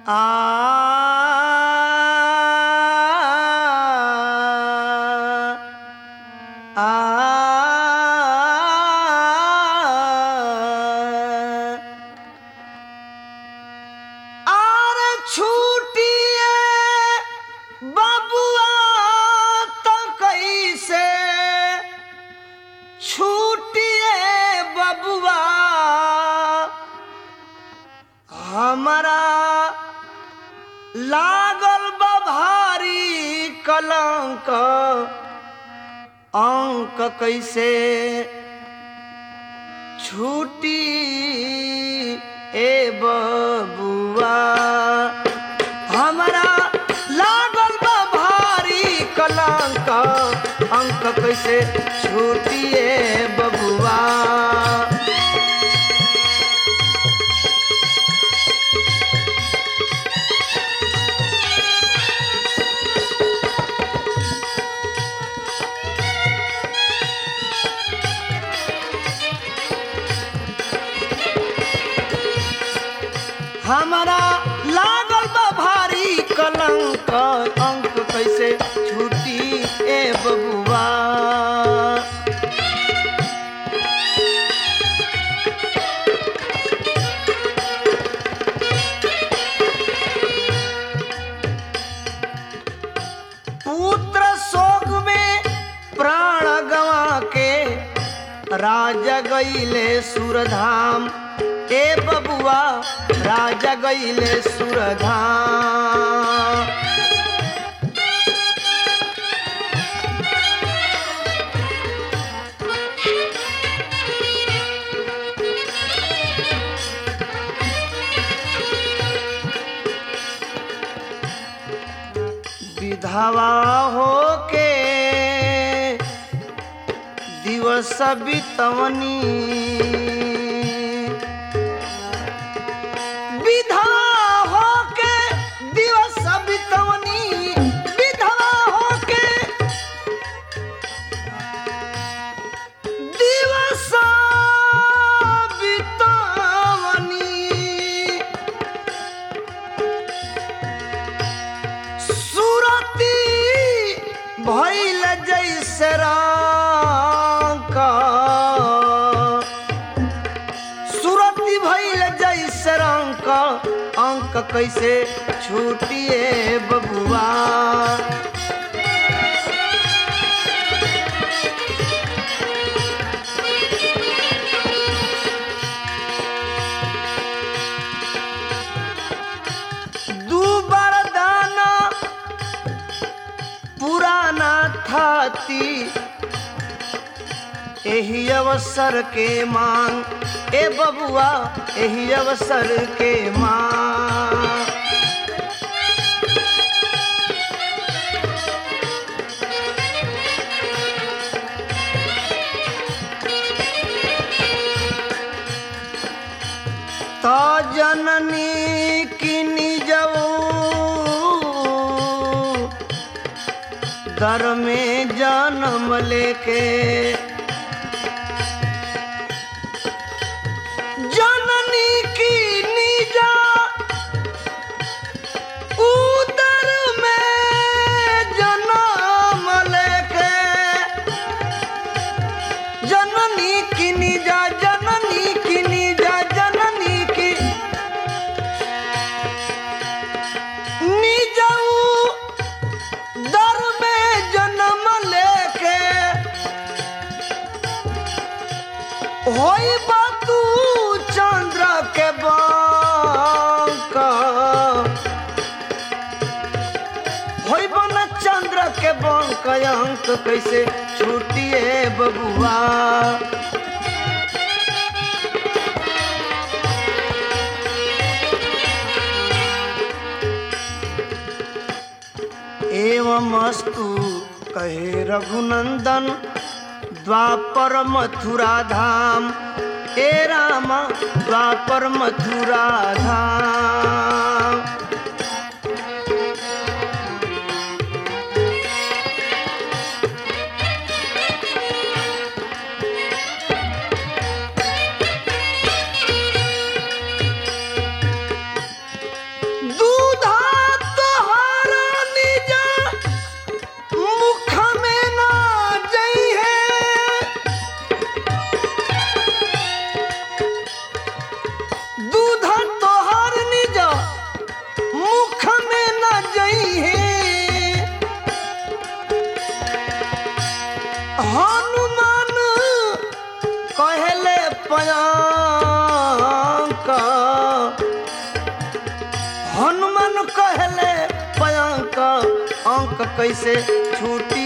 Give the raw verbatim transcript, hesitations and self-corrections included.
आ आ आर छूटिए बबुआ तो कैसे छूटिए बबुआ हमारा लागल बा भारी कलंक अंक कैसे छूटी ए बबुआ हमारा लागल बा भारी कलंक अंक कैसे छूटी ए बबुआ हमारा लागल बा भारी कलंक अंक कैसे छूटी ए बबुआ पुत्र शोक में प्राण गवा के राजा गईले सुरधाम ए बबुआ राजा गईले सुरधाम विधवा होके दिवस बितवनी भइल जैसे रंग सुरती भइल जैसे रंग अंक कैसे छूटिए बबुआ पुराना थाती एही अवसर के मांग ए बबुआ एही अवसर के मांग तो जननी की निजऊ दर में जन्म लेके जननी की निजा उदर में जन्म लेके जननी की निजा जननी की निजा जननी की निजाऊ दर में जन्म लेके होई बातू चंद्र के बंक होई बन चंद्र के बंक अंक कैसे छूटिए बबुआ एवं अस्तु कहे रघुनंदन द्वापर मथुरा धाम ए राम द्वापर मथुरा धाम दूर कैसे छूटी